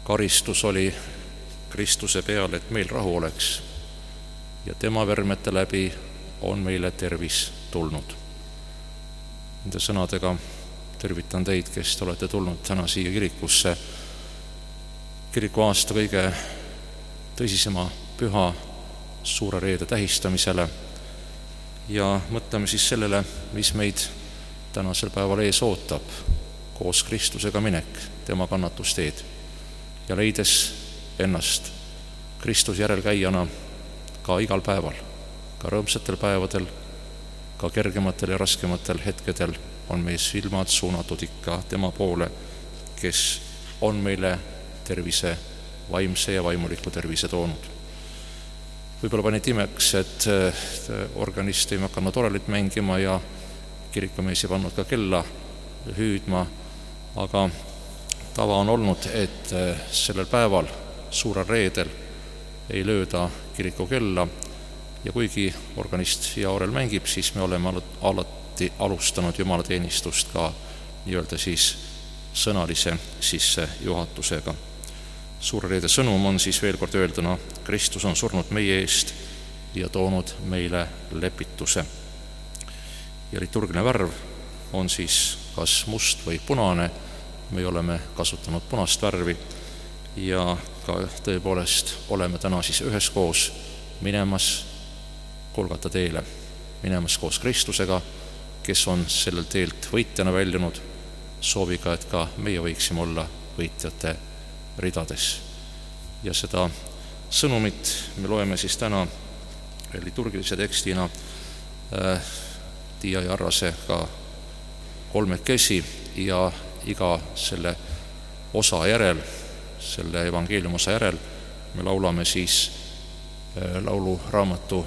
karistus oli Kristuse peal, et meil rahu oleks, ja tema vermete läbi on meile tervis tulnud. Nende sõnadega tervitan teid, kes te olete tulnud täna siia kirikusse, kiriku aasta kõige tõsisema püha suure reede tähistamisele, ja mõtleme siis sellele, mis meid tänasel päeval ees ootab, koos Kristusega minek, tema kannatusteed, ja leides ennast Kristuse järelkäijana ka igal päeval, ka rõõmsatel päevadel, ka kergematel ja raskematel hetkedel on meie silmad suunatud ikka tema poole, kes on meile tervise, vaimse ja vaimuliku tervise toonud. Võib-olla panid imeks, et organist ei hakanud orelit mängima ja kirikumees ei pannud ka kella hüüdma, aga tava on olnud, et sellel päeval, suurel reedel, ei lööda kiriku kella, ja kuigi organist ja orel mängib, siis me oleme alati alustanud jumalateenistust ka nii-öelda siis sõnalise sissejuhatusega. Suure reede sõnum on siis veel kord öelduna: Kristus on surnud meie eest ja toonud meile lepituse. Ja liturgiline värv on siis kas must või punane, me oleme kasutanud punast värvi, ja ka tõepoolest oleme täna siis üheskoos minemas Golgata teele, minemas koos Kristusega, kes on sellel teelt võitjana väljunud, sooviga, et ka meie võiksime olla võitjate ridades. Ja seda sõnumit me loeme siis täna liturgilise tekstina Tiia ja Arrase ka kolmekesi, ja iga selle osa järel, selle evangeeliumosa järel me laulame siis lauluraamatu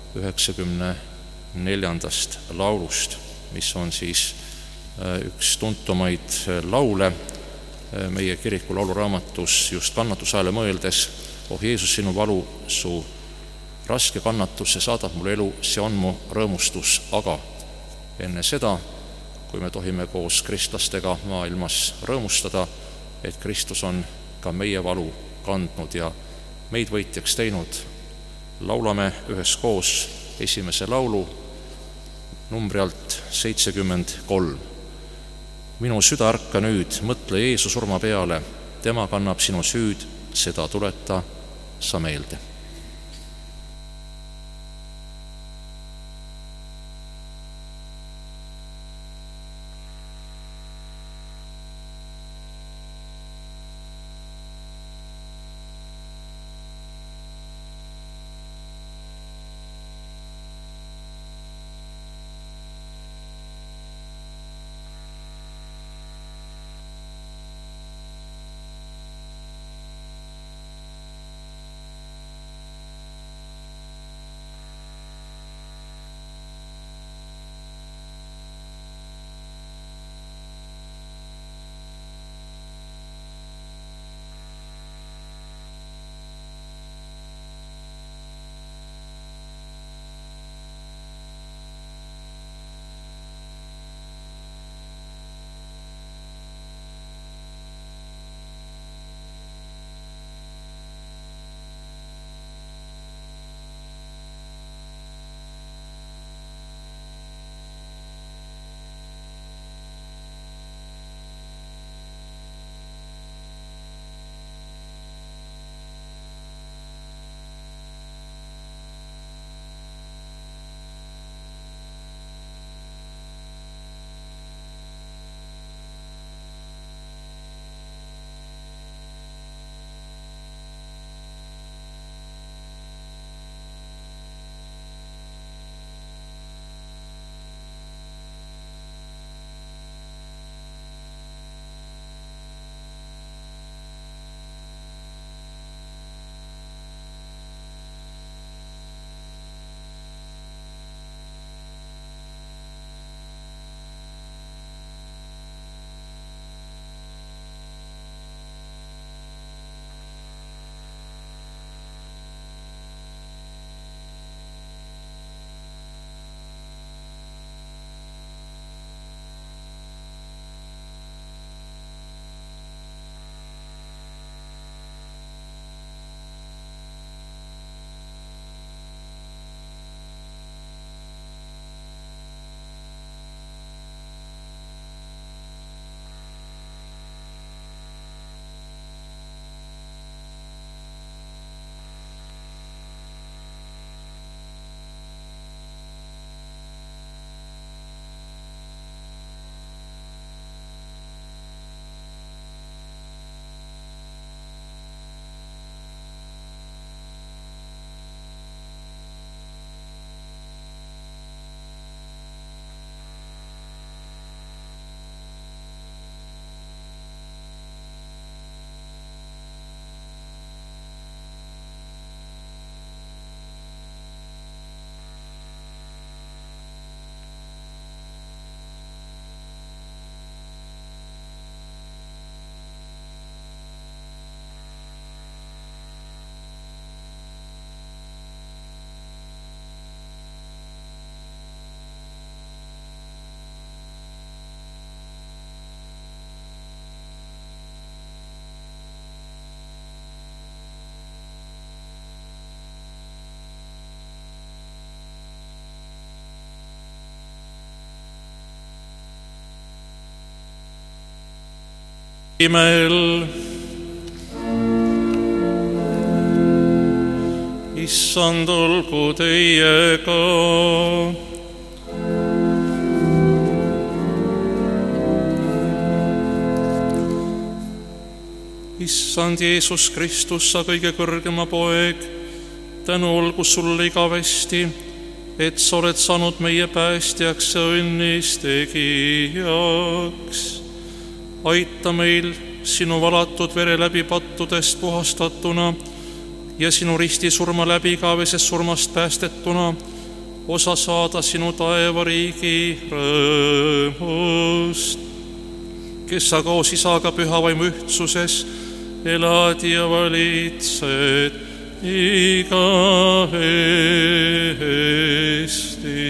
94. laulust, mis on siis üks tuntumaid laule meie kiriku lauluraamatus just kannatusajale mõeldes. Oh Jeesus, sinu valu, su raske kannatus, see saadab mulle elu, see on mu rõõmustus, aga enne seda, kui me tohime koos kristlastega maailmas rõõmustada, et Kristus on ka meie valu kandnud ja meid võitjaks teinud, laulame üheskoos esimese laulu numbri alt 73. Minu süda ärka nüüd, mõtle Jeesu surma peale, tema kannab sinu süüd, seda tuleta sa meelde. Imel. Issand olgu teiega. Issand Jeesus Kristus, sa kõige kõrgema poeg, tänu olgu sulle igavesti, et sa oled saanud meie päästjaks ja õnnis tegijaks. Aita meil sinu valatud vere läbi pattudest puhastatuna ja sinu ristisurma läbi igavesest surmast päästetuna osa saada sinu taevariigi rõõmust, kes sa koos Isaga püha vaimu ühtsuses elad ja valitsed igavesti.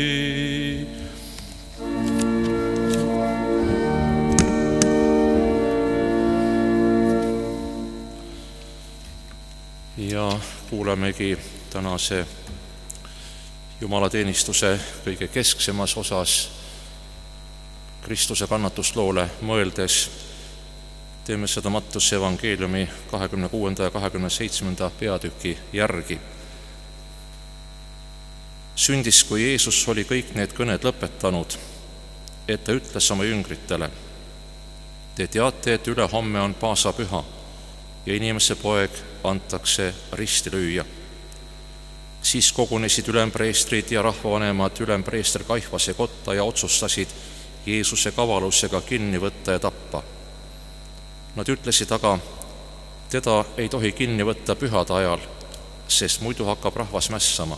Ja kuulamegi tänase jumalateenistuse kõige kesksemas osas Kristuse kannatusloole mõeldes teeme seda Mattuse evangeeliumi 26. ja 27. peatüki järgi. Sündis, kui Jeesus oli kõik need kõned lõpetanud, et ta ütles oma jüngritele: te teate, et ülehomme on paasapüha ja inimese poeg antakse risti lüüa. Siis kogunesid ülempreestrid ja rahvavanemad ülempreester Kaifase kotta ja otsustasid Jeesuse kavalusega kinni võtta ja tappa. Nad ütlesid aga, teda ei tohi kinni võtta pühade ajal, sest muidu hakkab rahvas mässama.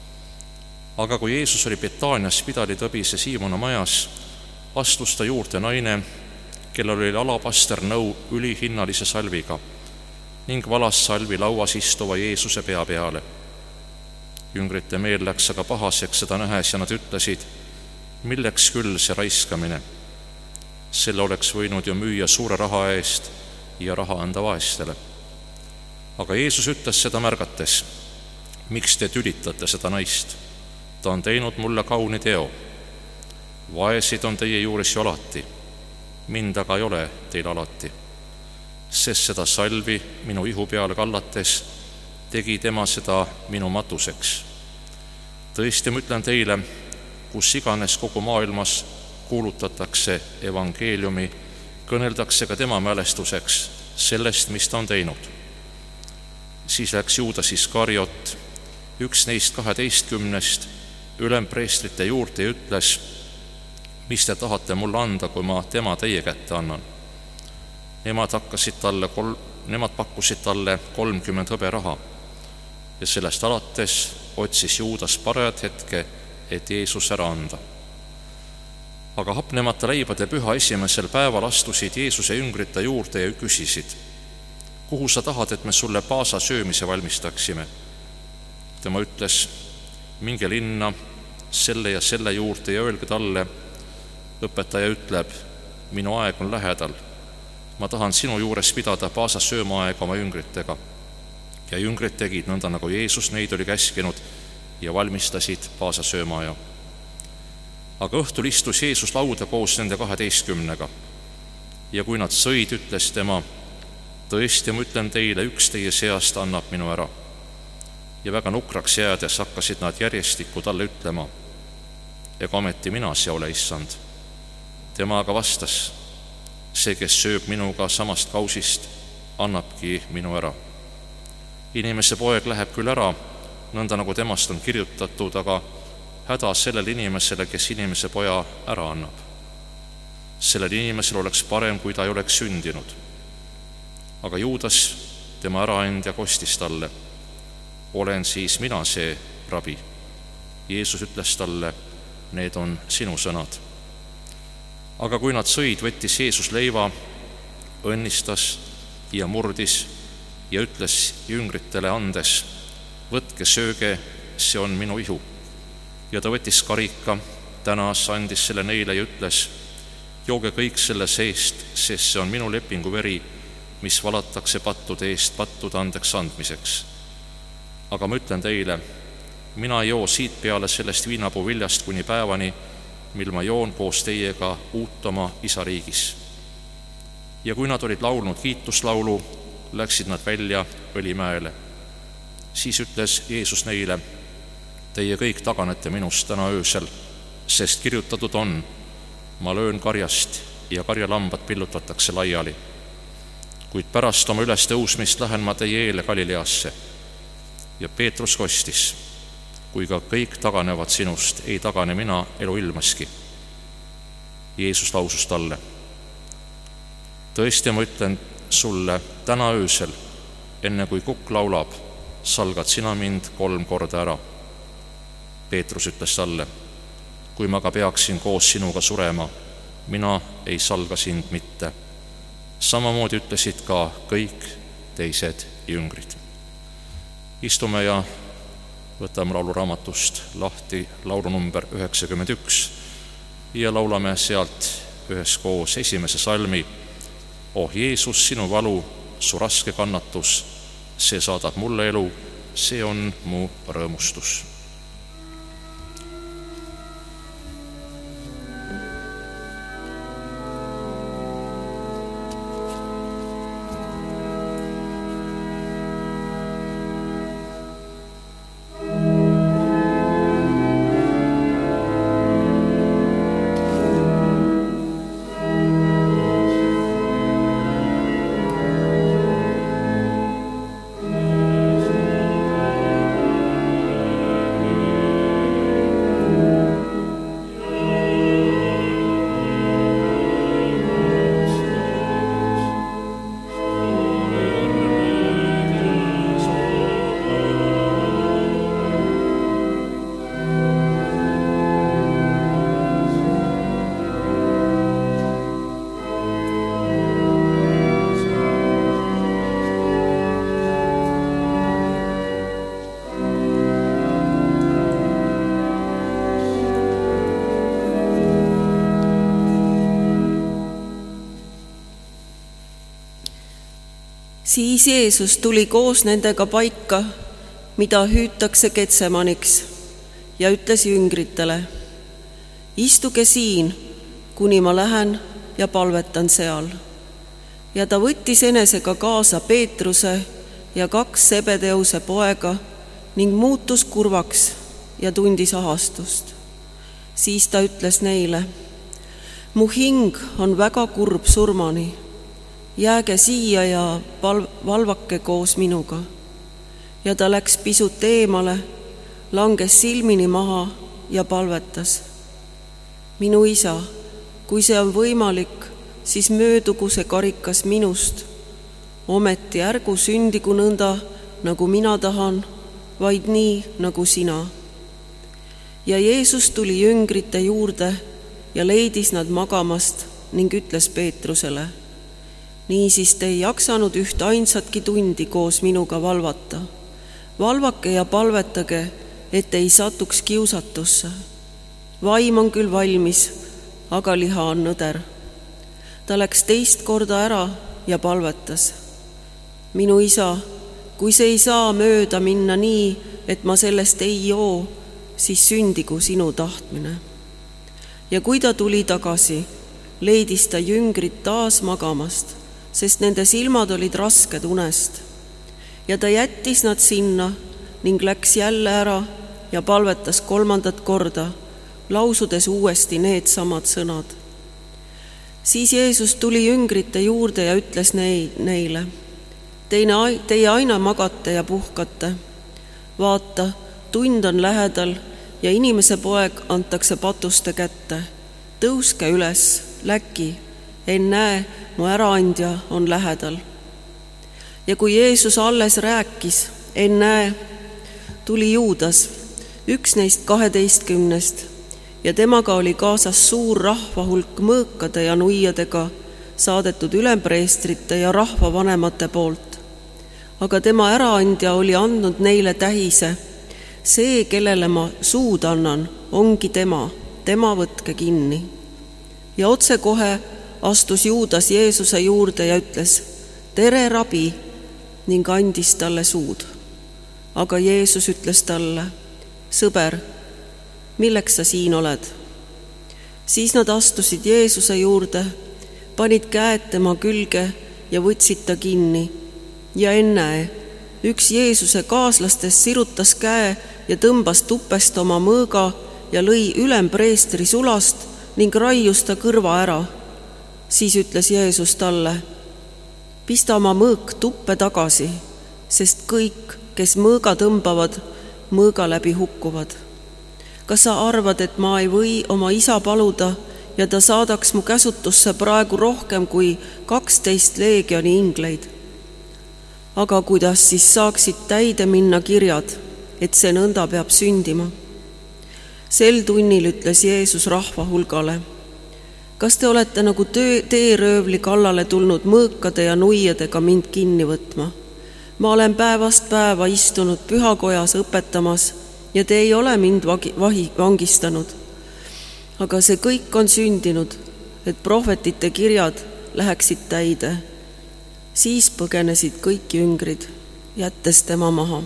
Aga kui Jeesus oli Betaanias Pidalitõbise Siimona majas, astus ta juurde naine, kellel oli alapasternõu ülihinnalise salviga ning valas salvi lauas istuva Jeesuse pea peale. Jüngrite meel läks aga pahaseks seda nähes ja nad ütlesid, milleks küll see raiskamine? Selle oleks võinud ju müüa suure raha eest ja raha anda vaestele. Aga Jeesus ütles seda märgates: miks te tülitate seda naist? Ta on teinud mulle kauni teo. Vaesid on teie juures ju alati, mind aga ei ole teil alati, sest seda salvi minu ihu peale kallates tegi tema seda minu matuseks. Tõesti, ma ütlen teile, kus iganes kogu maailmas kuulutatakse evangeeliumi, kõneldakse ka tema mälestuseks sellest, mis ta on teinud. Siis läks Juudas Iskariot, üks neist 12 ülempreestrite juurde ja ütles: mis te tahate mulle anda, kui ma tema teie kätte annan? Nemad pakkusid talle 30 hõberaha ja sellest alates otsis Juudas parajat hetke, et Jeesus ära anda. Aga hapnemata leibade püha esimesel päeval astusid Jeesuse jüngrite juurde ja küsisid: kuhu sa tahad, et me sulle paasa söömise valmistaksime? Tema ütles: minge linna selle ja selle juurde ja öelge talle: õpetaja ütleb, minu aeg on lähedal. Ma tahan sinu juures pidada paasa söömaaega oma jüngritega. Ja jüngrid tegid nõnda, nagu Jeesus neid oli käskinud ja valmistasid paasa söömaaja. Aga õhtul istus Jeesus lauda koos nende 12 ja kui nad sõid, ütles tema: tõesti, ma ütlen teile, üks teie seast annab minu ära. Ja väga nukraks jäädes hakkasid nad järjestikku talle ütlema: ega ometi mina see ole, issand. Tema aga vastas: see, kes sööb minuga samast kausist, annabki minu ära. Inimese poeg läheb küll ära, nõnda nagu temast on kirjutatud, aga häda sellele inimesele, kes inimese poja ära annab. Sellel inimesel oleks parem, kui ta ei oleks sündinud. Aga Juudas, tema äraandja, kostis talle: olen siis mina see, rabi. Jeesus ütles talle: need on sinu sõnad. Aga kui nad sõid, võttis Jeesus leiva, õnnistas ja murdis ja ütles jüngritele andes: võtke, sööge, see on minu ihu. Ja ta võttis karika, tänas, andis selle neile ja ütles: jooge kõik selle seest, sest see on minu lepingu veri, mis valatakse pattude eest pattude andeks andmiseks. Aga ma ütlen teile, mina ei joo siit peale sellest viinapuu viljast kuni päevani, mil ma joon koos teiega uut oma Isa riigis. Ja kui nad olid laulnud kiituslaulu, läksid nad välja Õlimäele. Siis ütles Jeesus neile: teie kõik taganete minust täna öösel, sest kirjutatud on: ma löön karjast ja karjalambad pillutatakse laiali. Kuid pärast oma ülestõusmist lähen ma teie eele Galileasse. Ja Peetrus kostis: kui ka kõik taganevad sinust, ei tagane mina eluilmaski. Jeesus lausus talle: tõesti, ma ütlen sulle, täna öösel, enne kui kukk laulab, salgad sina mind 3 korda ära. Peetrus ütles talle: kui ma ka peaksin koos sinuga surema, mina ei salga sind mitte. Samamoodi ütlesid ka kõik teised jüngrid. Istume ja võtame lauluraamatust lahti laulu number 91 ja laulame sealt üheskoos esimese salmi: oh Jeesus, sinu valu, su raske kannatus, see saadab mulle elu, see on mu rõõmustus. Siis Jeesus tuli koos nendega paika, mida hüütakse Getsemaniks, ja ütles jüngritele: istuge siin, kuni ma lähen ja palvetan seal. Ja ta võttis enesega kaasa Peetruse ja 2 Zebedeuse poega ning muutus kurvaks ja tundis ahastust. Siis ta ütles neile: mu hing on väga kurb surmani. Jääge siia ja valvake koos minuga. Ja ta läks pisut eemale, langes silmini maha ja palvetas: minu isa, kui see on võimalik, siis möödugu see karikas minust. Ometi ärgu sündigu nõnda, nagu mina tahan, vaid nii, nagu sina. Ja Jeesus tuli jüngrite juurde ja leidis nad magamast ning ütles Peetrusele: niisiis te ei jaksanud üht ainsatki tundi koos minuga valvata. Valvake ja palvetage, et ei satuks kiusatusse. Vaim on küll valmis, aga liha on nõder. Ta läks 2 korda ära ja palvetas: minu isa, kui see ei saa mööda minna nii, et ma sellest ei joo, siis sündigu sinu tahtmine. Ja kui ta tuli tagasi, leidis ta jüngrid taas magamast, sest nende silmad olid rasked unest. Ja ta jättis nad sinna ning läks jälle ära ja palvetas 3. korda, lausudes uuesti needsamad sõnad. Siis Jeesus tuli jüngrite juurde ja ütles neile: teie aina magate ja puhkate. Vaata, tund on lähedal ja inimese poeg antakse patuste kätte. Tõuske üles, läki, ennäe, mu äraandja on lähedal. Ja kui Jeesus alles rääkis, ennäe, tuli Juudas, üks neist 12, ja temaga oli kaasas suur rahvahulk mõõkade ja nuiadega, saadetud ülempreestrite ja rahvavanemate poolt. Aga tema äraandja oli andnud neile tähise: see, kellele ma suud annan, ongi tema võtke kinni. Ja otsekohe astus Juudas Jeesuse juurde ja ütles: tere, rabi, ning andis talle suud. Aga Jeesus ütles talle: sõber, milleks sa siin oled? Siis nad astusid Jeesuse juurde, panid käed tema külge ja võtsid ta kinni. Ja ennäe, üks Jeesuse kaaslastest sirutas käe ja tõmbas tupest oma mõõga ja lõi ülempreestri sulast ning raius ta kõrva ära. Siis ütles Jeesus talle: pista oma mõõk tuppe tagasi, sest kõik, kes mõõga tõmbavad, mõõga läbi hukkuvad. Kas sa arvad, et ma ei või oma isa paluda ja ta saadaks mu käsutusse praegu rohkem kui 12 leegioni ingleid? Aga kuidas siis saaksid täide minna kirjad, et see nõnda peab sündima? Sel tunnil ütles Jeesus rahva hulgale: kas te olete nagu teeröövli kallale tulnud mõõkade ja nuiadega mind kinni võtma? Ma olen päevast päeva istunud pühakojas õpetamas ja te ei ole mind vangistanud. Aga see kõik on sündinud, et prohvetite kirjad läheksid täide. Siis põgenesid kõik jüngrid, jättes tema maha.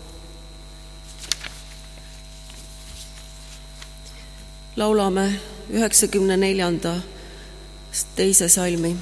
Laulame 94. teise salmi.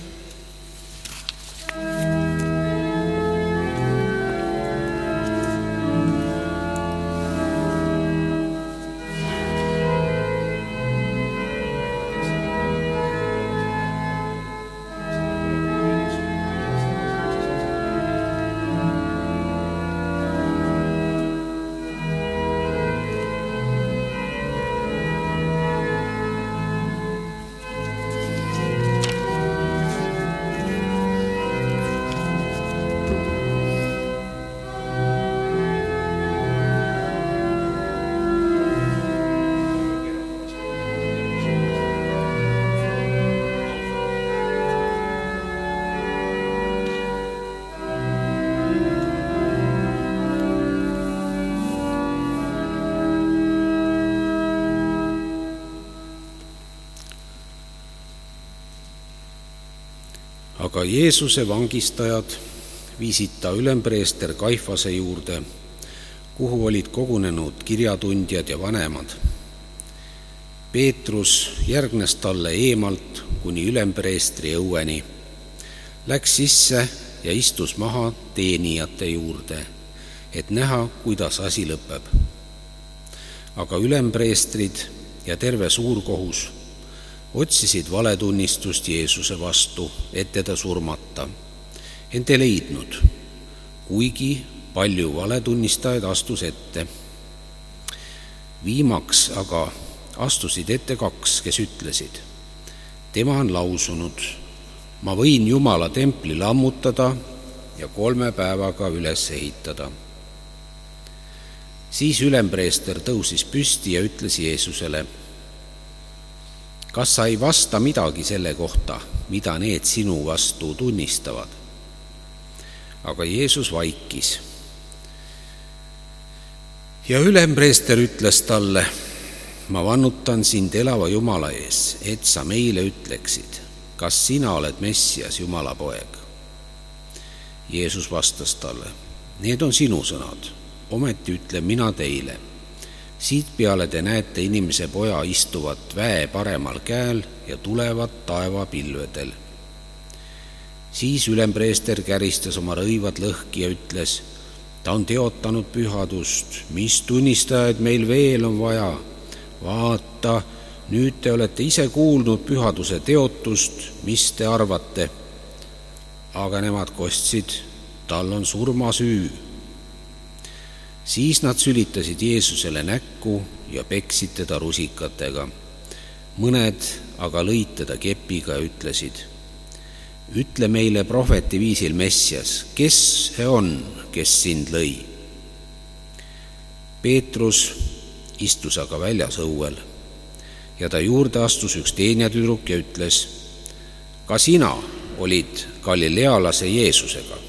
Aga Jeesuse vangistajad viisid ta ülempreester Kaifase juurde, kuhu olid kogunenud kirjatundjad ja vanemad. Peetrus järgnes talle eemalt kuni ülempreestri õueni, läks sisse ja istus maha teenijate juurde, et näha, kuidas asi lõpeb. Aga ülempreestrid ja terve suurkohus otsisid valetunnistust Jeesuse vastu, et teda surmata, ent ei leidnud, kuigi palju valetunnistajaid astus ette. Viimaks aga astusid ette 2, kes ütlesid: tema on lausunud, ma võin Jumala templi lammutada ja 3 päevaga üles ehitada. Siis ülempreester tõusis püsti ja ütles Jeesusele: kas sa ei vasta midagi selle kohta, mida need sinu vastu tunnistavad? Aga Jeesus vaikis. Ja ülempreester ütles talle: ma vannutan sind elava Jumala ees, et sa meile ütleksid, kas sina oled Messias, Jumala poeg. Jeesus vastas talle: need on sinu sõnad, ometi ütlen mina teile. Siit peale te näete inimese poja istuvat väe paremal käel ja tulevat taevapilvedel. Siis ülempreester käristas oma rõivad lõhki ja ütles: ta on teotanud pühadust, mis tunnistajaid meil veel on vaja? Vaata, nüüd te olete ise kuulnud pühaduse teotust, mis te arvate? Aga nemad kostsid: tal on surmasüü. Siis nad sülitasid Jeesusele näkku ja peksid teda rusikatega. Mõned aga lõid teda kepiga ja ütlesid: ütle meile prohveti viisil Messias, kes see on, kes sind lõi? Peetrus istus aga väljas õuel ja ta juurde astus üks teenijatüdruk ja ütles: ka sina olid galilealase Jeesusega.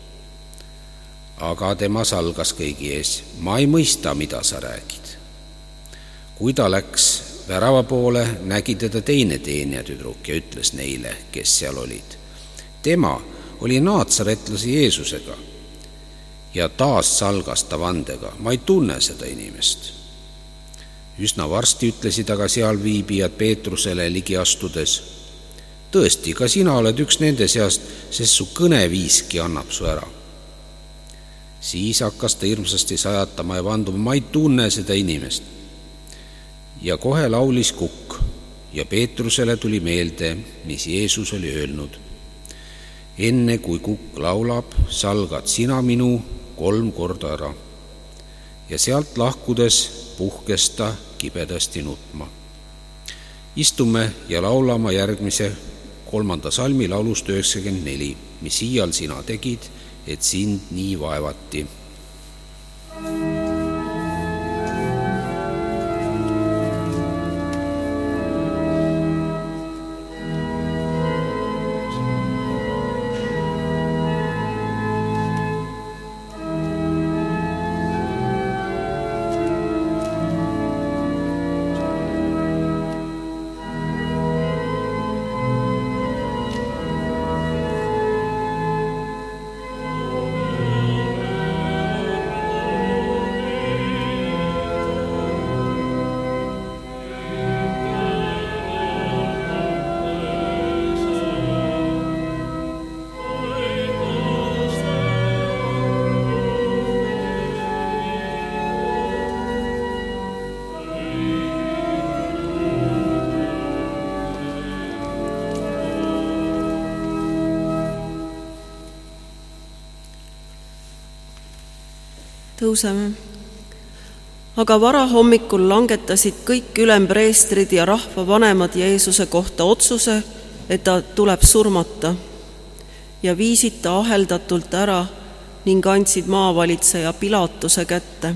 Aga tema salgas kõigi ees: ma ei mõista, mida sa räägid. Kui ta läks värava poole, nägi teda teine teenijatüdruk ja ütles neile, kes seal olid: tema oli naatsaretlase Jeesusega. Ja taas salgas ta vandega: ma ei tunne seda inimest. Üsna varsti ütlesid aga seal viibijad Peetrusele ligi astudes: tõesti, ka sina oled üks nende seast, sest su kõneviiski annab su ära. Siis hakkas ta hirmsasti sajatama ja vanduma, ma ei tunne seda inimest. Ja kohe laulis kukk ja Peetrusele tuli meelde, mis Jeesus oli öelnud. Enne kui kukk laulab, salgad sina minu 3 korda ära. Ja sealt lahkudes puhkes ta kibedasti nutma. Istume ja laulama järgmise 3. salmi laulust 94, mis iial sina tegid, et sind nii vaevati. Tõuseme. Aga varahommikul langetasid kõik ülempreestrid ja rahvavanemad Jeesuse kohta otsuse, et ta tuleb surmata, ja viisid ta aheldatult ära ning andsid maavalitseja Pilatuse kätte.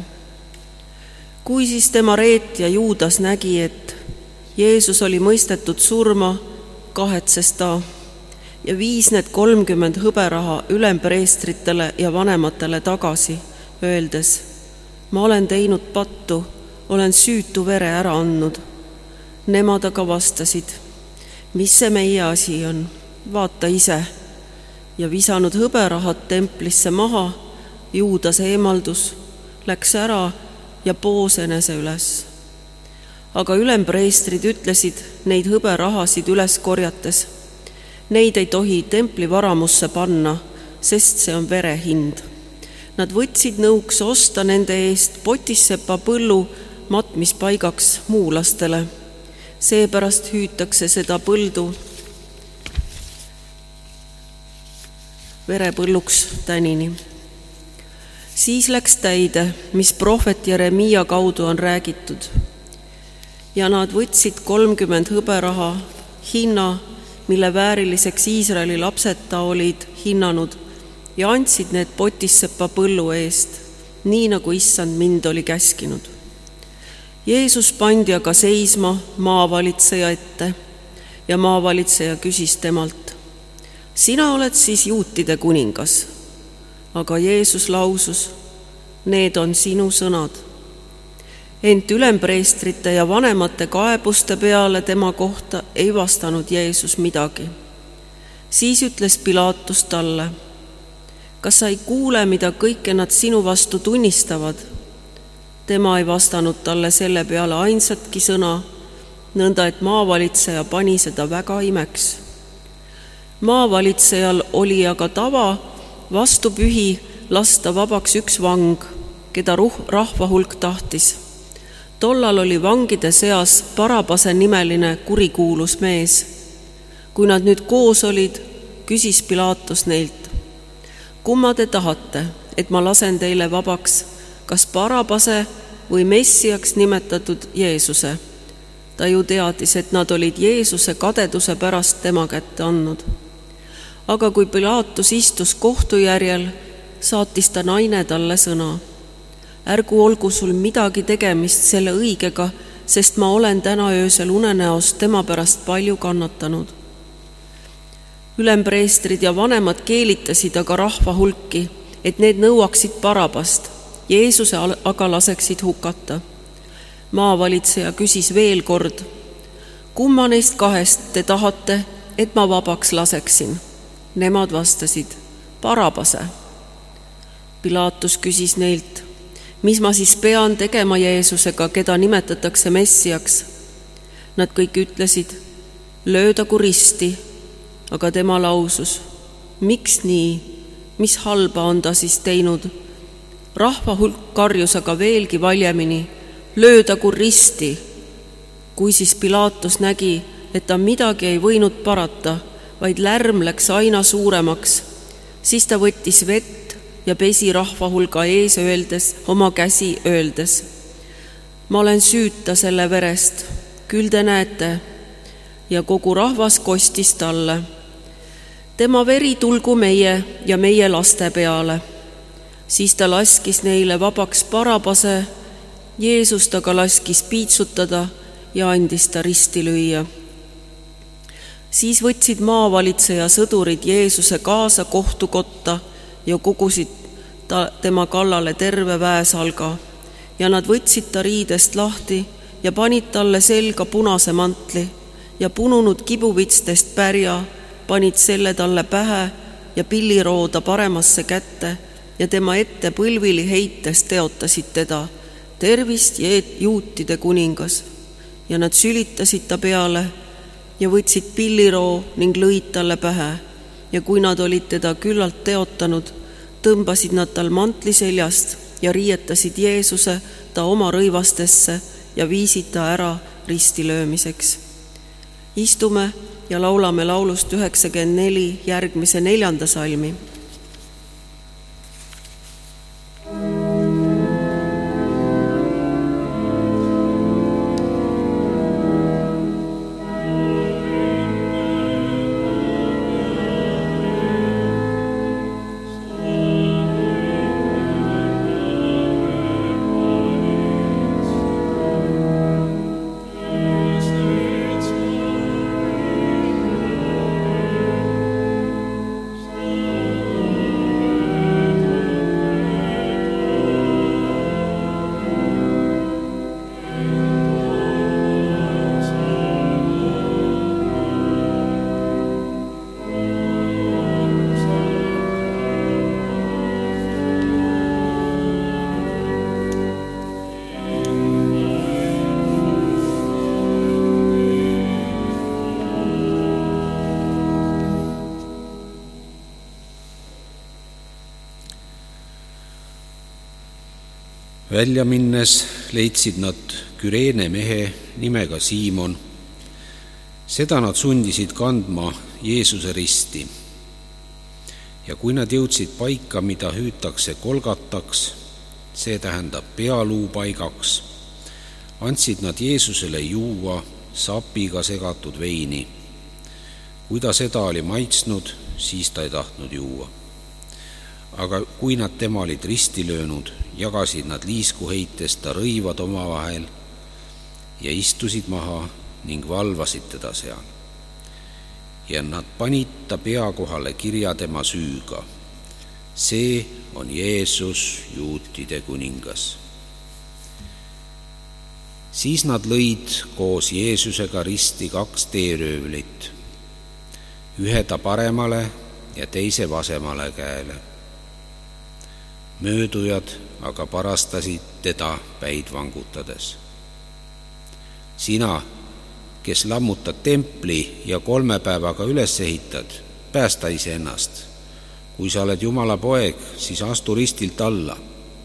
Kui siis tema reetja Juudas nägi, et Jeesus oli mõistetud surma, kahetses ta ja viis need 30 hõberaha ülempreestritele ja vanematele tagasi, öeldes, ma olen teinud pattu, olen süütu vere ära andnud. Nemad aga vastasid, mis see meie asi on, vaata ise, ja visanud hõberahad templisse maha, Juudas eemaldus, läks ära ja poos enese üles. Aga ülempreestrid ütlesid neid hõberahasid üles korjates, neid ei tohi templi varamusse panna, sest see on vere hind. Nad võtsid nõuks osta nende eest Potissepa põllu matmispaigaks muulastele. Seepärast hüütakse seda põldu verepõlluks tänini. Siis läks täide, mis prohvet Jeremiia kaudu on räägitud. Ja nad võtsid 30 hõberaha hinna, mille vääriliseks Iisraeli lapsed ta olid hinnanud, ja andsid need Potissepa põllu eest, nii nagu issand mind oli käskinud. Jeesus pandi aga seisma maavalitseja ette ja maavalitseja küsis temalt, sina oled siis juutide kuningas? Aga Jeesus lausus, need on sinu sõnad. Ent ülempreestrite ja vanemate kaebuste peale tema kohta ei vastanud Jeesus midagi. Siis ütles Pilatus talle, kas sa ei kuule, mida kõike nad sinu vastu tunnistavad? Tema ei vastanud talle selle peale ainsatki sõna, nõnda et maavalitseja pani seda väga imeks. Maavalitsejal oli aga tava vastupühi lasta vabaks üks vang, keda rahva hulk tahtis. Tollal oli vangide seas Barabase nimeline kurikuulus mees. Kui nad nüüd koos olid, küsis Pilatus neilt, kumma te tahate, et ma lasen teile vabaks, kas Barabase või Messiaks nimetatud Jeesuse? Ta ju teadis, et nad olid Jeesuse kadeduse pärast tema kätte andnud. Aga kui Pilatus istus kohtujärjel, saatis ta naine talle sõna. Ärgu olgu sul midagi tegemist selle õigega, sest ma olen täna öösel unenäos tema pärast palju kannatanud. Ülempreestrid ja vanemad keelitasid aga rahva hulki, et need nõuaksid Barabast, Jeesuse aga laseksid hukata. Maavalitseja küsis veel kord, kumma neist kahest te tahate, et ma vabaks laseksin? Nemad vastasid, Barabase. Pilatus küsis neilt, mis ma siis pean tegema Jeesusega, keda nimetatakse Messiaks? Nad kõik ütlesid, löödagu risti Aga tema lausus, miks nii, mis halba on ta siis teinud? Rahva hulk karjus aga veelgi valjemini, löödagu risti. Kui siis Pilaatus nägi, et ta midagi ei võinud parata, vaid lärm läks aina suuremaks, siis ta võttis vett ja pesi rahva hulga ees öeldes, oma käsi öeldes, ma olen süüta selle verest, küll te näete, ja kogu rahvas kostis talle. Tema veri tulgu meie ja meie laste peale. Siis ta laskis neile vabaks Barabase, Jeesust aga laskis piitsutada ja andis ta risti lüüa. Siis võtsid maavalitseja sõdurid Jeesuse kaasa kohtukotta ja kogusid tema kallale terve väesalga ja nad võtsid ta riidest lahti ja panid talle selga punase mantli ja pununud kibuvitstest pärja, panid selle talle pähe ja pillirooda paremasse kätte ja tema ette põlvili heites teotasid teda, tervist juutide kuningas. Ja nad sülitasid ta peale ja võtsid pilliroo ning lõid talle pähe. Ja kui nad olid teda küllalt teotanud, tõmbasid nad tal mantli seljast ja riietasid Jeesuse ta oma rõivastesse ja viisid ta ära ristilöömiseks. Istume ja laulame laulust 94 järgmise 4. salmi. Välja minnes leidsid nad Küreene mehe nimega Siimon. Seda nad sundisid kandma Jeesuse risti. Ja kui nad jõudsid paika, mida hüütakse Golgataks, see tähendab pealuu paigaks, andsid nad Jeesusele juua sapiga segatud veini. Kui ta seda oli maitsnud, siis ta ei tahtnud juua. Aga kui nad tema olid risti löönud, jagasid nad liisku heites ta rõivad omavahel ja istusid maha ning valvasid teda seal. Ja nad panid ta pea kohale kirja tema süüga. See on Jeesus, juutide kuningas. Siis nad lõid koos Jeesusega risti 2 teeröövlit, ühe ta paremale ja teise vasemale käele. Möödujad aga parastasid teda päid vangutades. Sina, kes lammutad templi ja 3 päevaga üles ehitad, päästa iseennast. Kui sa oled Jumala poeg, siis astu ristilt alla.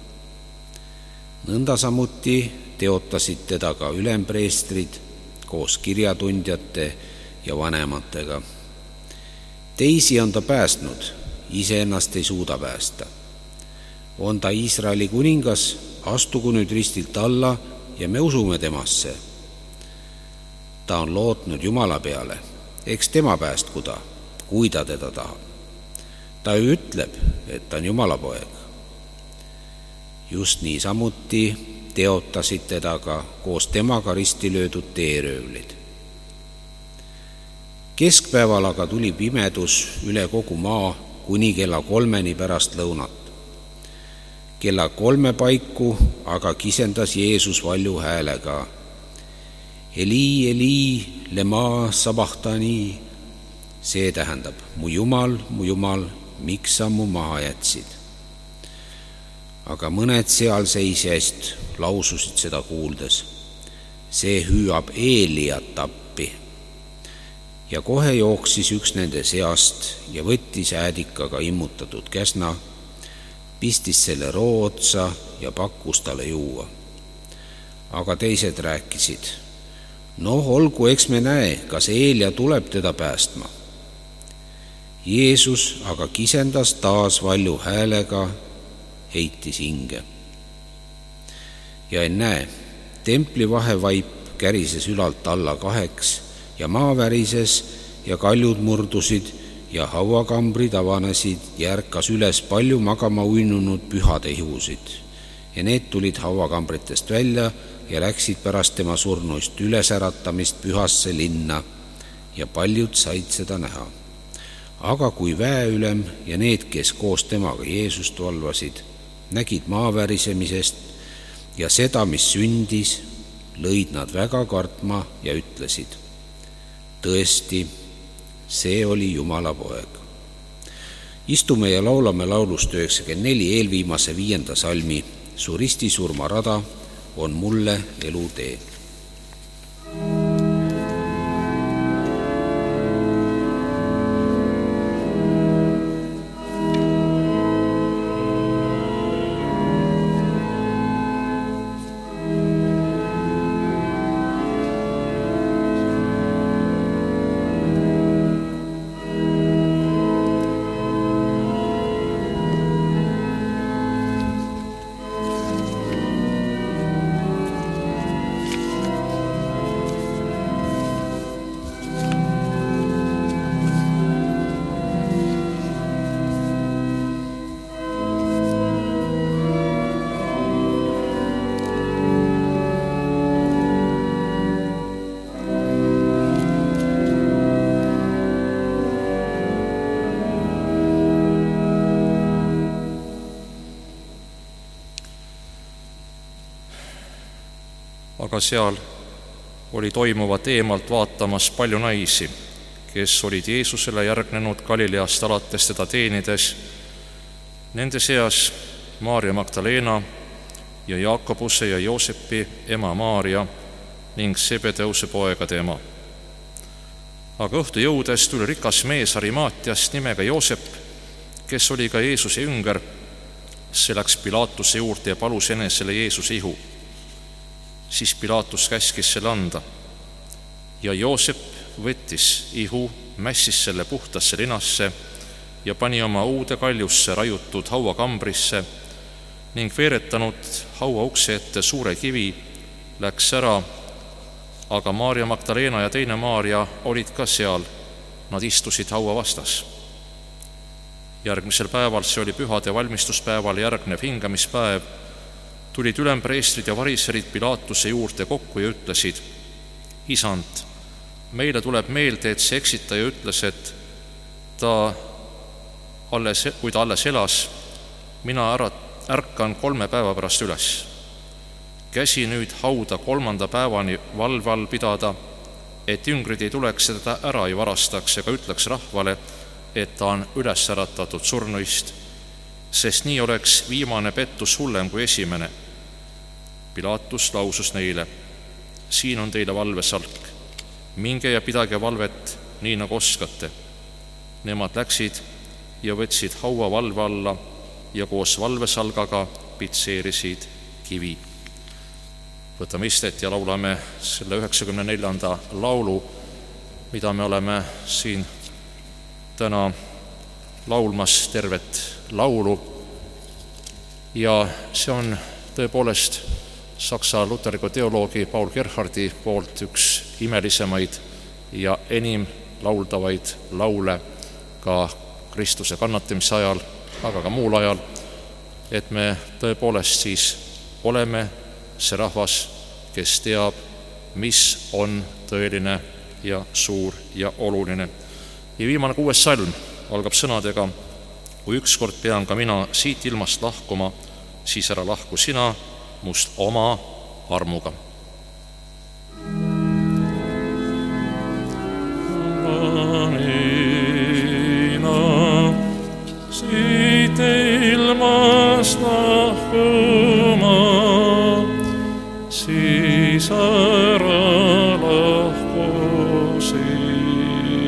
Nõnda samuti teotasid teda ka ülempreestrid koos kirjatundjate ja vanematega. Teisi on ta päästnud, iseennast ei suuda päästa. On ta Iisraeli kuningas, astugu nüüd ristilt alla ja me usume temasse. Ta on lootnud Jumala peale, eks tema päästku ta, kui ta teda tahab. Ta ju ütleb, et ta on Jumala poeg. Just nii samuti teotasid teda ka koos temaga risti löödud teeröövlid. Keskpäeval aga tuli pimedus üle kogu maa kuni kella 3 pärast lõunat. Kella 3 paiku aga kisendas Jeesus valju häälega. Eli, Eli, lema sabahtani. See tähendab, mu Jumal, miks sa mu maha jätsid? Aga mõned seal seisjast laususid seda kuuldes. See hüüab Eeliat appi. Ja kohe jooksis üks nende seast ja võttis äädikaga immutatud käsna, pistis selle roo otsa ja pakkus talle juua. Aga teised rääkisid: noh, olgu, eks me näe, kas Eelia tuleb teda päästma. Jeesus aga kisendas taas valju häälega, heitis hinge. Ja ennäe, templi vahevaip kärises ülalt alla 2 ja maa värises ja kaljud murdusid ja hauakambrid avanesid ja ärkas üles palju magama uinunud pühade ihusid. Ja need tulid hauakambritest välja ja läksid pärast tema surnuist ülesäratamist pühasse linna ja paljud said seda näha. Aga kui väeülem ja need, kes koos temaga Jeesust valvasid, nägid maavärisemisest ja seda, mis sündis, lõid nad väga kartma ja ütlesid: tõesti, see oli Jumala poeg. Istume ja laulame laulust 94 eelviimase 5. salmi: Su risti surmarada on mulle elutee. Aga seal oli toimuvat eemalt vaatamas palju naisi, kes olid Jeesusele järgnenud Galileast alates teda teenides. Nende seas Maarja Magdaleena ja Jaakobuse ja Joosepi ema Maarja ning Sebedeuse poegade ema. Aga õhtu jõudes tuli rikas mees Arimaatiast nimega Joosep, kes oli ka Jeesuse üngar. See läks Pilaatuse juurde ja palus enesele Jeesuse ihu. Siis Pilaatus käskis selle anda. Ja Joosep võttis ihu, mässis selle puhtasse linasse ja pani oma uude kaljusse raiutud hauakambrisse ning veeretanud haua ukse ette suure kivi, läks ära. Aga Maarja Magdaleena ja teine Maarja olid ka seal. Nad istusid haua vastas. Järgmisel päeval, see oli pühade valmistuspäeval järgnev hingamispäev, tulid ülempreestrid ja variserid Pilaatuse juurde kokku ja ütlesid: Isand, meile tuleb meelde, et see eksitaja ütles, et kui ta alles elas, mina ärkan 3 päeva pärast üles. Käsi nüüd hauda 3. päevani valve all pidada, et jüngrid ei tuleks seda ära ei varastaks ega ütleks rahvale, et ta on üles äratatud surnuist, sest nii oleks viimane pettus hullem kui esimene. Pilaatus lausus neile: siin on teile valvesalk. Minge ja pidage valvet nii, nagu oskate. Nemad läksid ja võtsid haua valve alla ja koos valvesalgaga pitseerisid kivi. Võtame istet ja laulame selle 94. laulu, mida me oleme siin täna laulmas tervet laulu. Ja see on tõepoolest Saksa luterliku teoloogi Paul Gerhardi poolt üks imelisemaid ja enim lauldavaid laule ka Kristuse kannatamise ajal, aga ka muul ajal, et me tõepoolest siis oleme see rahvas, kes teab, mis on tõeline ja suur ja oluline. Ja viimane 6. salm algab sõnadega: kui ükskord pean ka mina siit ilmast lahkuma, siis ära lahku sina must oma armuga. Panina siit ilmast lahkuma, siis ära lahku sina.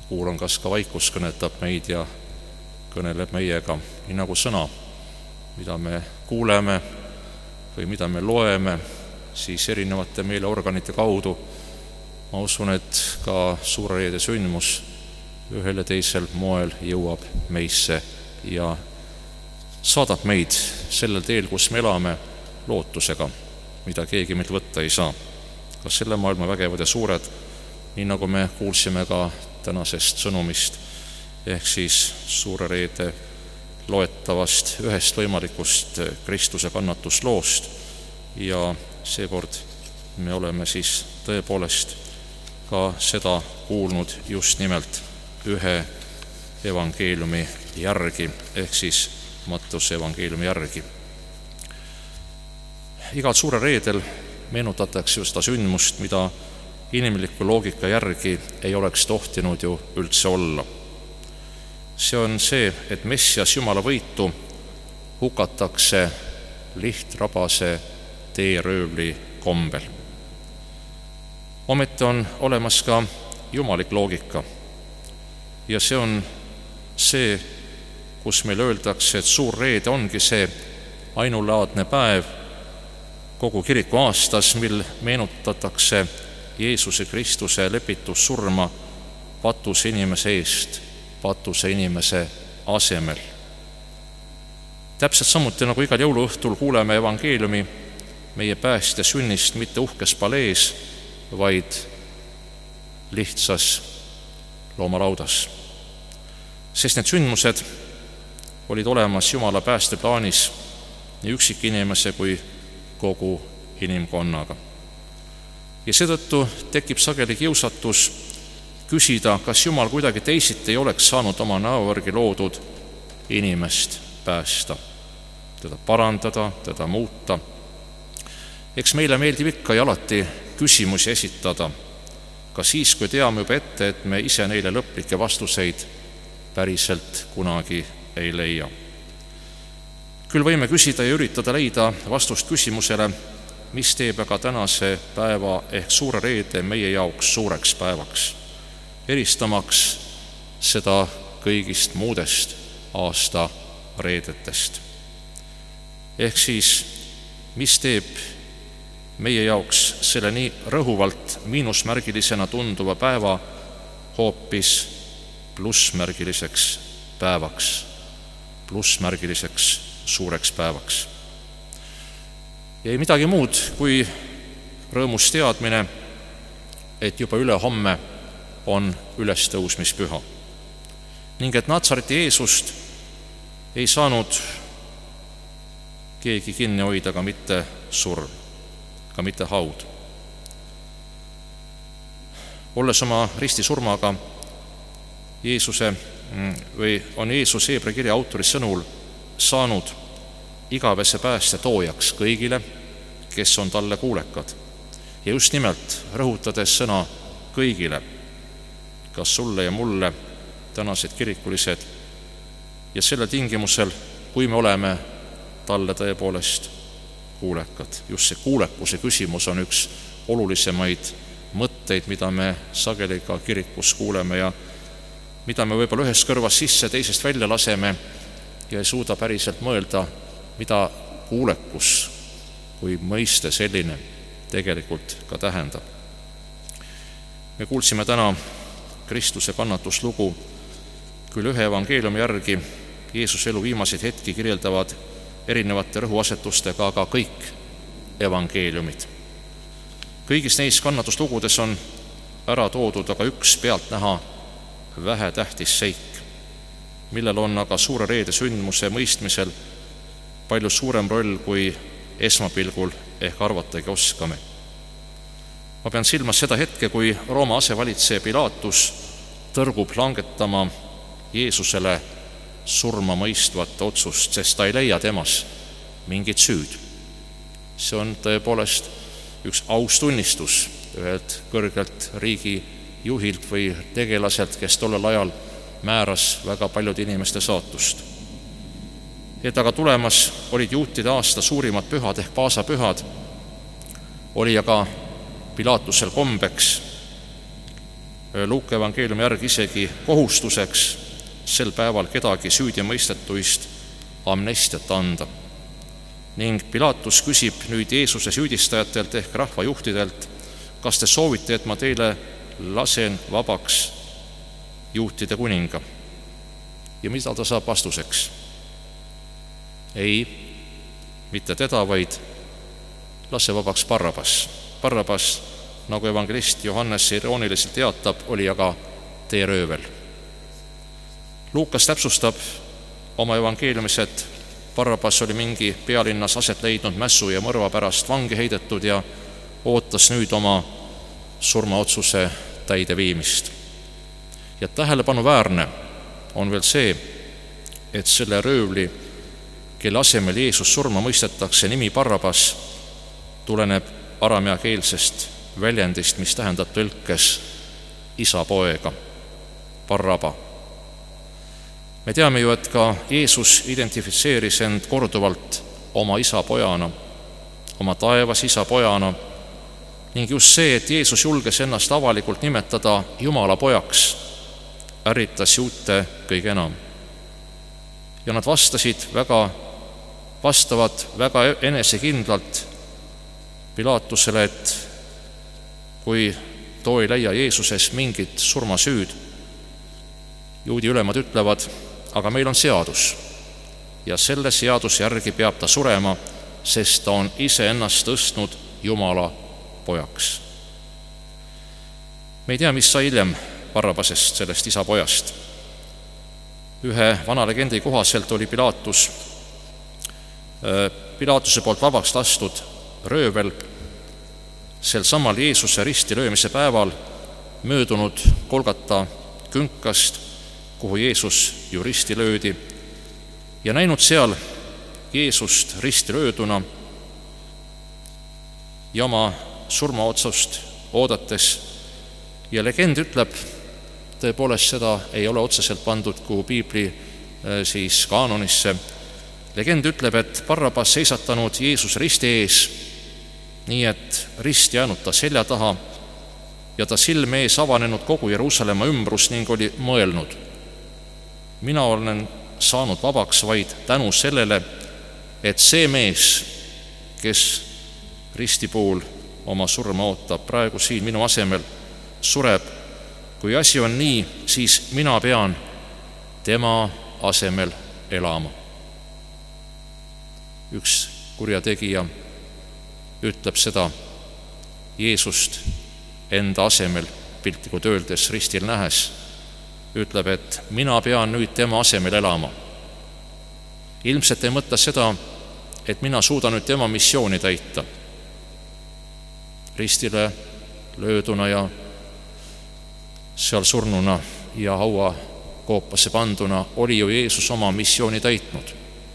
kuulan, kas ka vaikus kõnetab meid ja kõneleb meiega, nii nagu sõna, mida me kuuleme või mida me loeme, siis erinevate meeleorganite kaudu. Ma usun, et ka Suure Reede sündmus ühel ja teisel moel jõuab meisse ja saadab meid sellel teel, kus me elame, lootusega, mida keegi meilt võtta ei saa. Kas selle maailma vägevad ja suured, nii nagu me kuulsime ka tänasest sõnumist, ehk siis Suure Reede loetavast ühest võimalikust Kristuse kannatusloost, ja seekord me oleme siis tõepoolest ka seda kuulnud just nimelt ühe evangeeliumi järgi, ehk siis Mattuse evangeeliumi järgi. Igal Suurel Reedel meenutatakse seda sündmust, mida inimliku loogika järgi ei oleks tohtinud ju üldse olla. See on see, et Messias Jumala võitu hukatakse lihtrabase teeröövli kombel. Ometi on olemas ka jumalik loogika ja see on see, kus meil öeldakse, et Suur Reede ongi see ainulaadne päev kogu kiriku aastas, mil meenutatakse Jeesuse Kristuse lepitussurma patuse inimese eest, patuse inimese asemel. Täpselt samuti nagu igal jõuluõhtul kuuleme evangeeliumi meie päästja sünnist mitte uhkes palees, vaid lihtsas loomaraudas. Sest need sündmused olid olemas Jumala päästeplaanis nii üksikinimese kui kogu inimkonnaga. Ja seetõttu tekib sageli kiusatus küsida, kas Jumal kuidagi teisiti ei oleks saanud oma näovärgi loodud inimest päästa, teda parandada, teda muuta. Eks meile meeldib ikka ja alati küsimusi esitada, ka siis, kui teame juba ette, et me ise neile lõplikke vastuseid päriselt kunagi ei leia. Küll võime küsida ja üritada leida vastust küsimusele, mis teeb aga tänase päeva ehk Suure Reede meie jaoks suureks päevaks, eristamaks seda kõigist muudest aasta reedetest. Ehk siis, mis teeb meie jaoks selle nii rõhuvalt miinusmärgilisena tunduva päeva hoopis plussmärgiliseks päevaks, plussmärgiliseks suureks päevaks. Ja ei midagi muud kui rõõmus teadmine, et juba ülehomme on ülestõusmispüha ning et Natsareti Jeesust ei saanud keegi kinni hoida ka mitte surm, ka mitte haud. Olles oma ristisurmaga on Jeesus Heebra kirja autori sõnul saanud igavese pääste toojaks kõigile, kes on talle kuulekad. Ja just nimelt rõhutades sõna kõigile, kas sulle ja mulle, tänased kirikulised, ja selle tingimusel, kui me oleme talle tõepoolest kuulekad. Just see kuulekuse küsimus on üks olulisemaid mõtteid, mida me sageli ka kirikus kuuleme ja mida me võib-olla ühest kõrvast sisse, teisest välja laseme ja ei suuda päriselt mõelda, mida kuulekus kui mõiste selline tegelikult ka tähendab. Me kuulsime täna Kristuse kannatuslugu, küll ühe evangeeliumi järgi Jeesuse elu viimaseid hetki kirjeldavad erinevate rõhuasetustega, aga kõik evangeeliumid. Kõigis neis kannatuslugudes on ära toodud aga üks pealtnäha vähetähtis seik, millel on aga Suure Reede sündmuse mõistmisel palju suurem roll, kui esmapilgul ehk arvatagi oskame. Ma pean silmas seda hetke, kui Rooma asevalitseja Pilaatus tõrgub langetama Jeesusele surma mõistvat otsust, sest ta ei leia temas mingit süüd. See on tõepoolest üks aus tunnistus ühelt kõrgelt riigi juhilt või tegelaselt, kes tollel ajal määras väga paljude inimeste saatust. Et aga tulemas olid juutide aasta suurimad pühad ehk paasapühad, oli aga Pilaatusel kombeks Luuka evangeeliumi järgi isegi kohustuseks sel päeval kedagi süüdimõistetuist amnestiat anda. Ning Pilaatus küsib nüüd Jeesuse süüdistajatelt ehk rahvajuhtidelt, kas te soovite, et ma teile lasen vabaks juutide kuninga? Ja mida ta saab vastuseks? Ei, mitte teda, vaid lase vabaks Barrabas. Barrabas, nagu evangelist Johannes irooniliselt teatab, oli aga teeröövel. Luukas täpsustab oma evangeeliumis, et Barrabas oli mingi pealinnas aset leidnud mässu ja mõrva pärast vangi heidetud ja ootas nüüd oma surmaotsuse täideviimist. Ja tähelepanuväärne on veel see, et selle röövli, kelle asemel Jeesus surma mõistetakse, nimi Barrabas, tuleneb arameakeelsest väljendist, mis tähendab tõlkes isa poega, Barraba. Me teame ju, et ka Jeesus identifitseeris end korduvalt oma isa pojana, oma taevas isa pojana, ning just see, et Jeesus julges ennast avalikult nimetada Jumala pojaks, ärritas juute kõige enam. Ja nad vastavad väga enesekindlalt Pilaatusele, et kui too ei leia Jeesuses mingit surmasüüd, juudi ülemad ütlevad, aga meil on seadus ja selle seaduse järgi peab ta surema, sest ta on iseennast tõstnud Jumala pojaks. Me ei tea, mis sai hiljem Barrabasest, sellest isa pojast. Ühe vana legendi kohaselt oli Pilaatuse poolt vabaks lastud röövel sel samal Jeesuse ristilöömise päeval möödunud Golgata künkast, kuhu Jeesus ju risti löödi, ja näinud seal Jeesust ristilööduna ja oma surmaotsust oodates. Ja legend ütleb, tõepoolest seda ei ole otseselt pandud kuhu piibli kaanonisse. Legend ütleb, et Barrabas seisatanud Jeesus risti ees, nii et rist jäänud ta selja taha ja ta silme ees avanenud kogu Jeruusalemma ümbrus ning oli mõelnud, mina olen saanud vabaks vaid tänu sellele, et see mees, kes risti puhul oma surma ootab, praegu siin minu asemel sureb. Kui asi on nii, siis mina pean tema asemel elama. Üks kurjategija ütleb seda Jeesust enda asemel piltlikult öeldes ristil nähes, ütleb, et mina pean nüüd tema asemel elama. Ilmselt ei mõtle seda, et mina suudan nüüd tema missiooni täita. Ristile lööduna ja seal surnuna ja haua koopasse panduna oli ju Jeesus oma missiooni täitnud.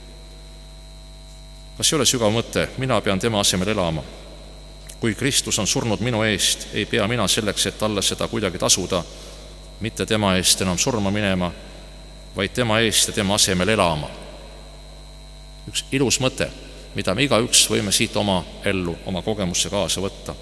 Kas ei ole sügav mõte, mina pean tema asemel elama? Kui Kristus on surnud minu eest, ei pea mina selleks, et talle seda kuidagi tasuda, mitte tema eest enam surma minema, vaid tema eest ja tema asemel elama. Üks ilus mõte, mida me igaüks võime siit oma ellu, oma kogemusse kaasa võtta.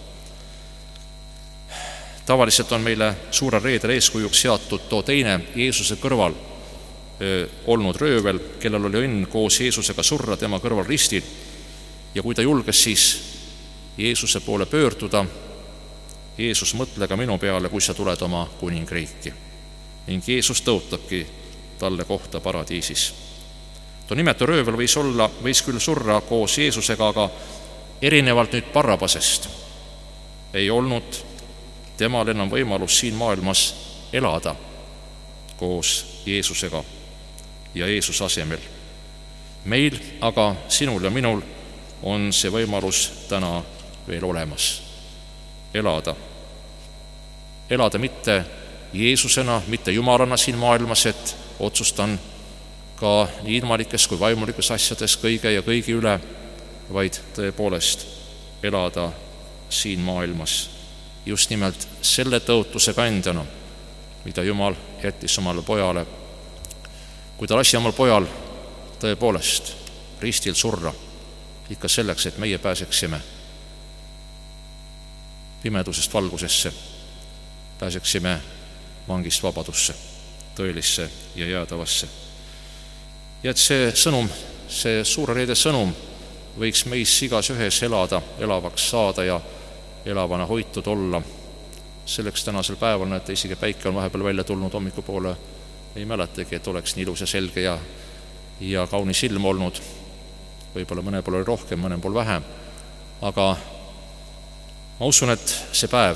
Tavaliselt on meile suurel reedel eeskujuks seatud too teine Jeesuse kõrval olnud röövel, kellel oli õnn koos Jeesusega surra tema kõrval ristil, ja kui ta julges siis Jeesuse poole pöörduda, Jeesus, mõtle ka minu peale, kui sa tuled oma kuningriiki. Ning Jeesus tõotabki talle kohta paradiisis. Too nimetu röövel võis küll surra koos Jeesusega, aga erinevalt nüüd Barrabasest ei olnud temal enam võimalus siin maailmas elada koos Jeesusega ja Jeesuse asemel. Meil aga, sinul ja minul, on see võimalus täna veel olemas. Elada mitte Jeesusena, mitte Jumalana siin maailmas, et otsustan ka nii ilmalikes kui vaimulikes asjades kõige ja kõigi üle, vaid tõepoolest elada siin maailmas just nimelt selle tõotuse kandjana, mida Jumal jättis omale pojale, kui ta lasi omal pojal tõepoolest ristil surra, ikka selleks, et meie pääseksime pimedusest valgusesse, pääseksime vangist vabadusse, tõelisse ja jäädavasse. Ja et see sõnum, see suure reede sõnum võiks meis igas ühes elada, elavaks saada ja elavana hoitud olla. Selleks tänasel päeval, näete, isegi päike on vahepeal välja tulnud hommikupoole, ei mäletagi, et oleks nii ilus ja selge ja kaunis ilm olnud. Võib-olla mõne pool oli rohkem, mõne pool vähem. Aga ma usun, et see päev,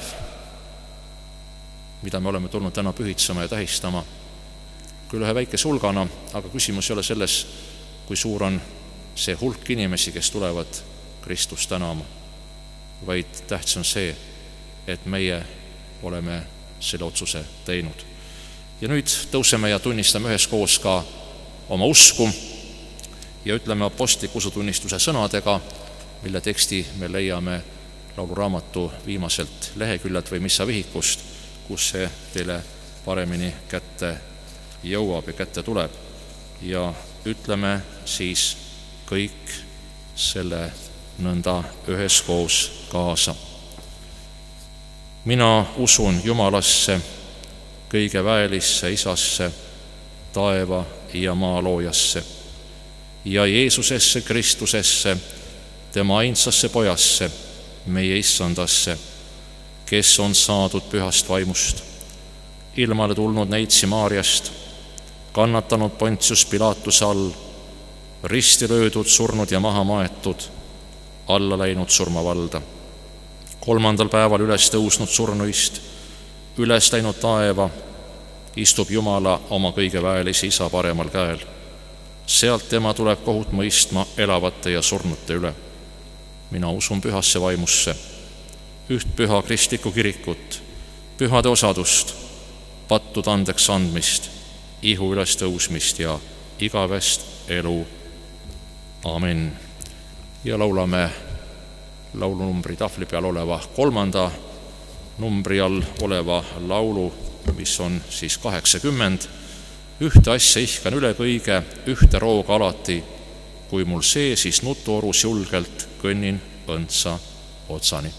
mida me oleme tulnud täna pühitsema ja tähistama, küll ühe väikese hulgana, aga küsimus ei ole selles, kui suur on see hulk inimesi, kes tulevad Kristust tänama, vaid tähtis on see, et meie oleme selle otsuse teinud. Ja nüüd tõuseme ja tunnistame üheskoos ka oma usku ja ütleme apostliku usutunnistuse sõnadega, mille teksti me leiame lauluraamatu viimaselt leheküljelt või missavihikust, kus see teile paremini kätte jõuab ja kätte tuleb. Ja ütleme siis kõik selle nõnda üheskoos kaasa. Mina usun Jumalasse, kõige väelisse Isasse, taeva ja maa loojasse ja Jeesusesse Kristusesse, tema ainsasse pojasse, meie issandasse, kes on saadud pühast vaimust, ilmale tulnud neitsi Maarjast, kannatanud Pontius Pilatuse all, risti löödud, surnud ja maha maetud, alla läinud surmavalda. 3. päeval üles tõusnud surnuist, üles läinud taeva, istub Jumala oma kõige väelise Isa paremal käel. Sealt tema tuleb kohut mõistma elavate ja surnute üle. Mina usun pühasse vaimusse, üht püha kristlikku kirikut, pühade osadust, pattude andeks andmist, ihu üles tõusmist ja igavest elu. Amen. Ja laulame laulunumbri tahvli peal oleva 3. numbri all oleva laulu, mis on siis 80. Ühte asja ihkan üle kõige, ühte rooga alati, kui mul see, siis nutuorus julgelt kõnnin õndsa otsani.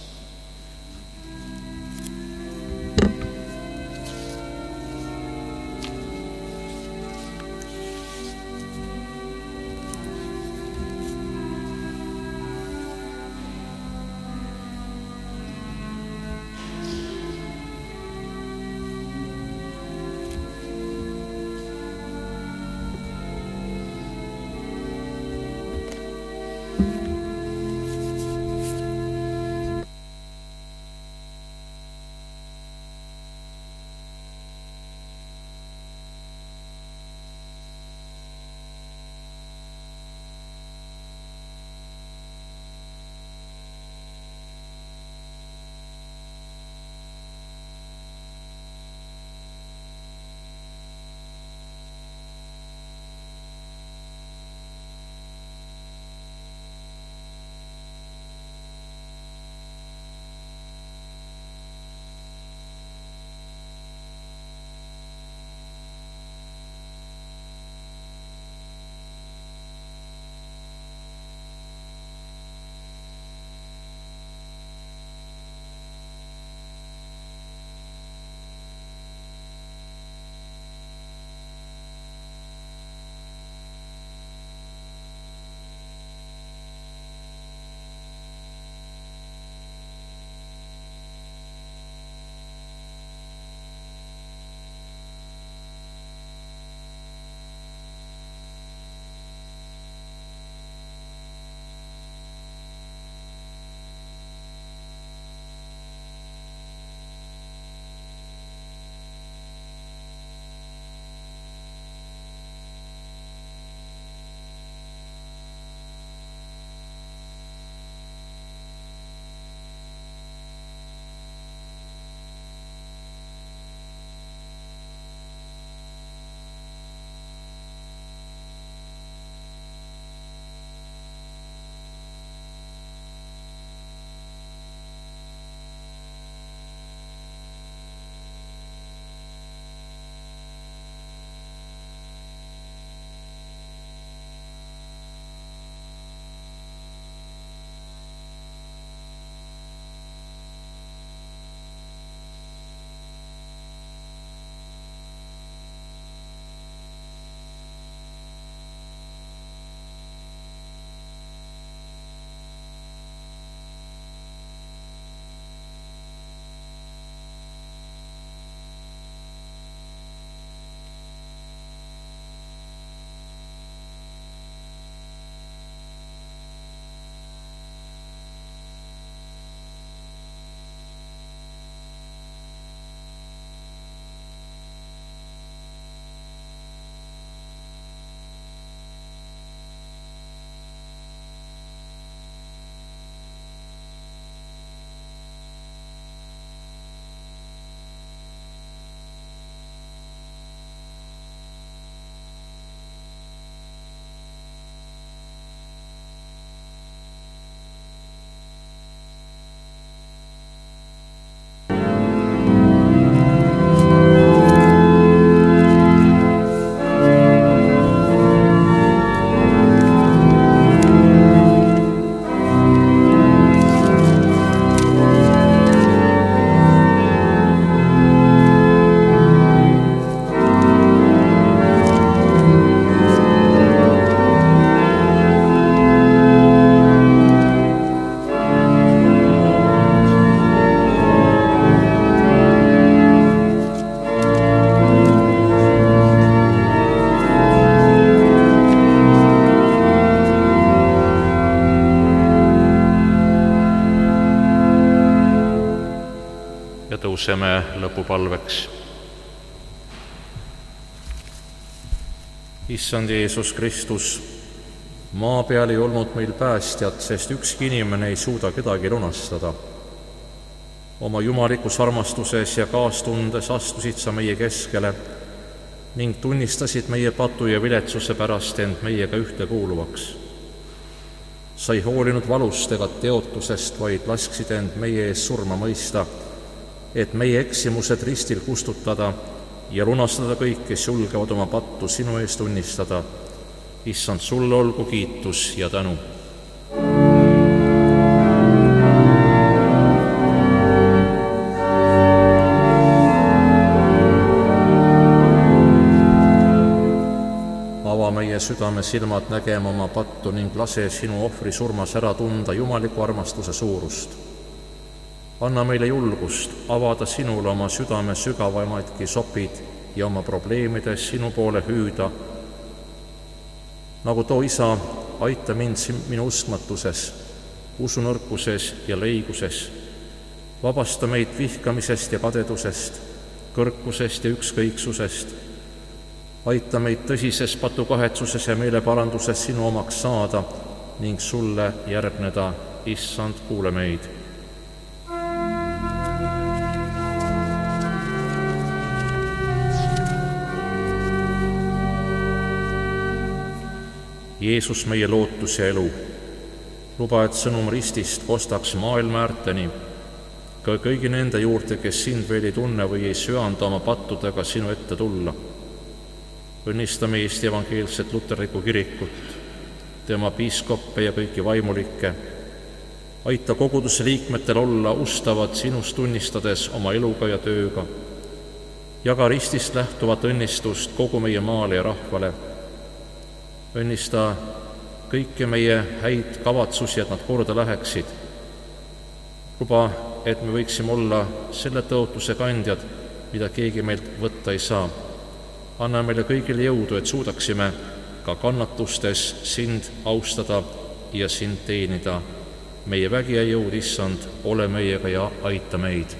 tänupalveks. Issand Jeesus Kristus, maa peal ei olnud meil päästjat, sest ükski inimene ei suuda kedagi lunastada. Oma jumalikus armastuses ja kaastundes astusid sa meie keskele ning tunnistasid meie patu ja viletsuse pärast end meiega ühtekuuluvaks. Sa ei hoolinud valust ega teotusest, vaid lasksid end meie ees surma mõista, et meie eksimused ristil kustutada ja lunastada kõik, kes julgevad oma pattu sinu ees tunnistada. Issand, sulle olgu kiitus ja tänu. Ava meie südame silmad nägema oma pattu ning lase sinu ohvri surmas ära tunda jumaliku armastuse suurust. Anna meile julgust avada sinule oma südame sügavaimadki sopid ja oma probleemides sinu poole hüüda. Nagu too isa, aita mind minu uskmatuses, usunõrkuses ja leiguses. Vabasta meid vihkamisest ja kadedusest, kõrkusest ja ükskõiksusest. Aita meid tõsises patukahetsuses ja meeleparanduses sinu omaks saada ning sulle järgneda. Issand, kuule meid. Jeesus, meie lootus ja elu, luba, et sõnum ristist kostaks maailma äärteni, ka kõigi nende juurde, kes sind veel ei tunne või ei söanda oma pattudega sinu ette tulla. Õnnistame Eesti evangeelset luterlikku kirikut, tema piiskoppe ja kõiki vaimulikke. Aita koguduse liikmetel olla ustavad sinust tunnistades oma eluga ja tööga. Jaga ristist lähtuvat õnnistust kogu meie maale ja rahvale. Õnnista kõiki meie häid kavatsusi, et nad korda läheksid. Luba, et me võiksime olla selle tõotuse kandjad, mida keegi meilt võtta ei saa. Anna meile kõigile jõudu, et suudaksime ka kannatustes sind austada ja sind teenida. Meie vägi ja jõud, Issand, ole meiega ja aita meid.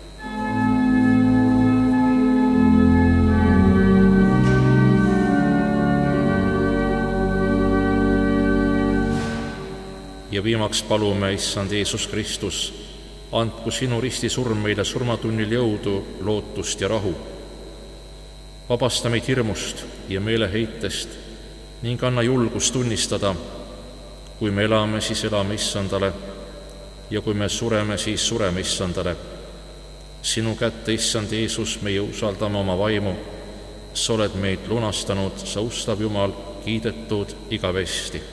Ja viimaks palume, Issand Jeesus Kristus, andku sinu ristisurm meile surmatunnil jõudu, lootust ja rahu. Vabasta meid hirmust ja meeleheitest ning anna julgust tunnistada, kui me elame, siis elame Issandale ja kui me sureme, siis sureme Issandale. Sinu kätte, Issand Jeesus, meie usaldame oma vaimu. Sa oled meid lunastanud, sa ustav Jumal, kiidetud igavesti.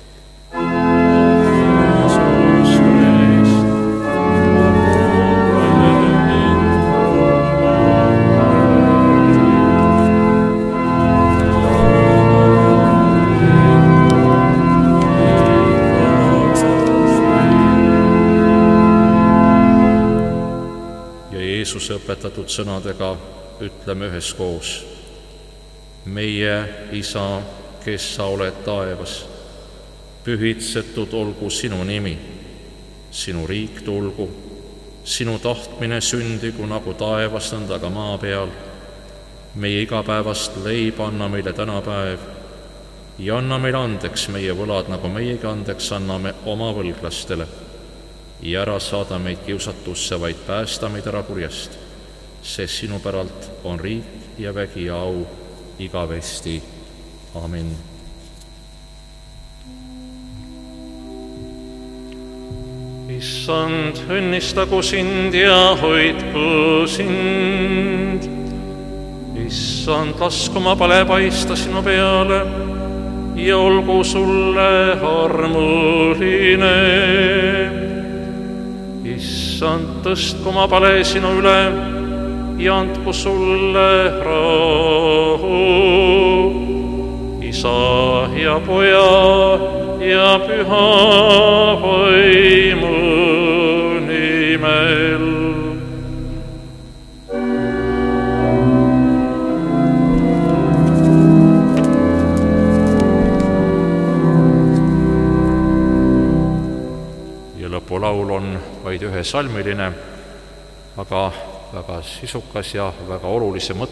Jeesuse õpetatud sõnadega ütleme üheskoos. Meie Isa, kes sa oled taevas, pühitsetud olgu sinu nimi, sinu riik tulgu, sinu tahtmine sündigu nagu taevas, nõnda ka maa peal. Meie igapäevast leiba anna meile tänapäev ja anna meile andeks meie võlad, nagu meiegi andeks anname oma võlglastele. Ja ära saada meid kiusatusse, vaid päästa meid ära kurjast, sest sinu päralt on riik ja vägi ja au igavesti. Amin. Issand, õnnistagu sind ja hoidku sind. Issand, lasku oma pale paista sinu peale ja olgu sulle armuline. Issand, tõstku oma pale sinu üle ja andku sulle rahu. Isa ja Poja ja Püha Vaimu nimel. Ja lõpulaul on vaid ühesalmiline, aga väga sisukas ja väga olulise mõtte